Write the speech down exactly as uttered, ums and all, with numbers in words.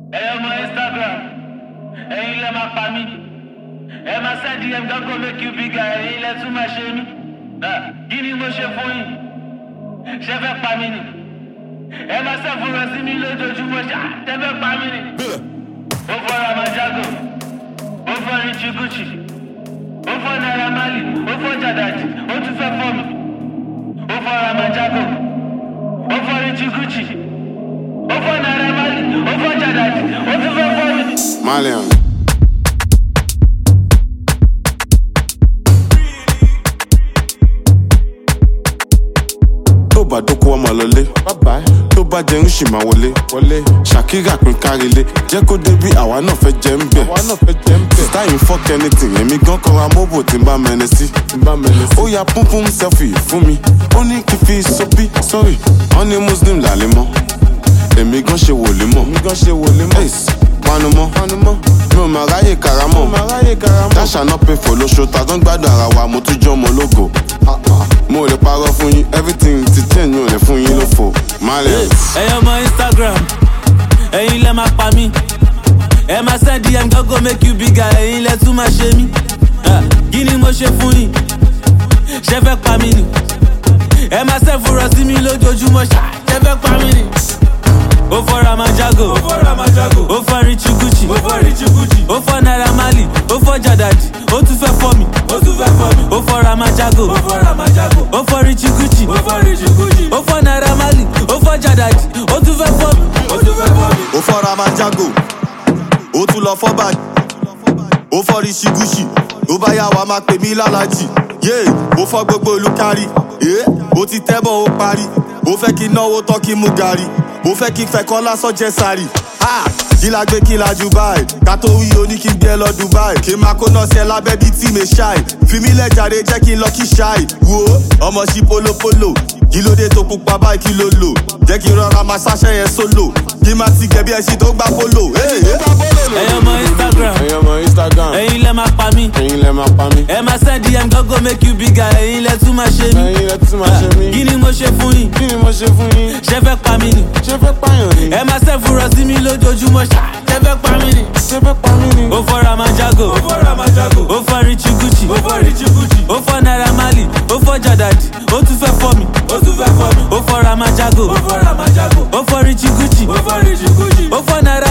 Hey, my Instagram. Hey, let my family. Hey, my side D M go make you bigger. Hey, let too much shame me. Nah, give me more shit for you. Chef a family. Hey, my self for us, me load of too much. Chef a family. Go for Ramajago. Go for Richie Gucci. Go for Naira Marley. Go for Jadaji. Go to fair for me. Go for Ramajago. Go for Richie Gucci. Go for Naira Marley. Go for Jadaji. Go to fair for me. Malian. Tó bá dóko ọmọ lọlé, tó bá jẹun ṣì máa wọlé. Shakira pín kárílé, jẹ́ kó débí àwa náà fẹ́ jẹ́ ń bẹ̀. Sista yìí fuck anything, èmi gan kọ́ra mọ́bò tí ń bá mẹ́nẹ sí. Ó ya púnpún selfie fún mi, ó ní kí fi sọ́bí, sorry, wọ́n ní Muslim làlẹ́ mọ́. Èmi gan ṣe wòlé mọ́. Ace, panumọ́, mi ò máa ráyè karamọ́. Dáṣà náà pay for lóṣù, tàdán gbádùn ara wa, mo tún jọ́ ọmọ ológo. Mo lè parọ́ fún yín, everything ti change, mi ò lè fún yín lófo. Malian. Ẹyọ ọmọ Instagram, ẹ̀yin lẹ máa pa mí. Ẹ máa send D M go make you bigger, ẹ̀yin lẹ tún máa ṣe mí. Kí ni mo ṣe fún yín? Ṣé fẹ́ pa mí ni? Ẹ máa send fúnra sí mi lójoojúmọ́, ṣé fẹ́ pa mí ni? Ó fọ́ Ramajago, ó fọ́ Richie Gucci, ó fọ́ Naira Marley, ó fọ́ Jadaji, ó tún fẹ́ fọ́ mi. Ó fọ́ Ramajago, ó fọ́ Richie Gucci, ó fọ́ Naira Marley, ó fọ́ Jadaji, ó tún fẹ́ fọ́ mi. Ó fọ́ Ramajago, ó tún lọ fọ́ báyìí. Ó fọ́ Richie Gucci, ó bá yá wa máa pè mí lálàjì. Yé, ó fọ́ gbogbo ìlú kárí. Ó ti tẹ́bọ̀ ó parí. Ó fẹ́ kí náwó tán kí mú gàrí. Ó fẹ́ kí fẹ́ kọ́ lásán jẹ́ sáré. Kí la gbé kí la jù báyìí. Ká tó wí oní kí gbé lọ Dubai. Kí máa kó náà sí ẹ lábẹ́ bíi tí mi ṣáì. Fi mí lẹ́jàre jẹ́ kí n lọ kí ṣáì. Wo ọmọ sí polopolo. Kí ló dé tó pupa báyìí kí ló lò? Jẹ́ kí n rọra máa ṣáṣẹ́ yẹn sólò. Kí máa ti gẹ̀ bí ẹṣin tó gbá polo. Ẹyọ ọmọ Instagram, Ẹ̀yin ọmọ Instagram, ẹ̀yin lẹ máa pa mí. ẹ̀yin lẹ máa pa mí. Ẹ máa send D M go make you bigger, ẹ̀yin lẹ tún máa ṣe mí. Ẹ̀yin lẹ tún máa ṣe mí. Kí ni mo ṣe fún yín? Kí ni mo ṣe fún yín? Ṣé fẹ́ pa mí ni? Ṣé fẹ́ pààyàn ni? Ẹ máa send fúnra sí mi lójoojúmọ́, ṣé fẹ́ pa mí ni? Ṣé fẹ́ pa mí ni? Ó fọ́ Ramajago, ó fọ́ Richie Gucci, ó fọ́ Naira Marley, ó fọ́ Jadaji, ó tún fẹ́ fọ́ mi. Ó fọ́ Ramajago, ó fọ́ Richie Gucci, ó fọ́ Naira